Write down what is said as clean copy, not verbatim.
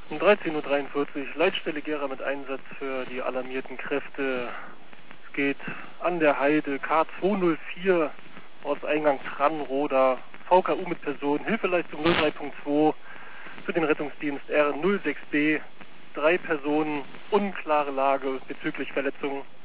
Um 13:43 Uhr, Leitstelle Gera mit Einsatz für die alarmierten Kräfte. Es geht an der Heide K204, Ortseingang Tranroda, VKU mit Person, Hilfeleistung 03.2 für den Rettungsdienst R06B, 3 Personen, unklare Lage bezüglich Verletzungen.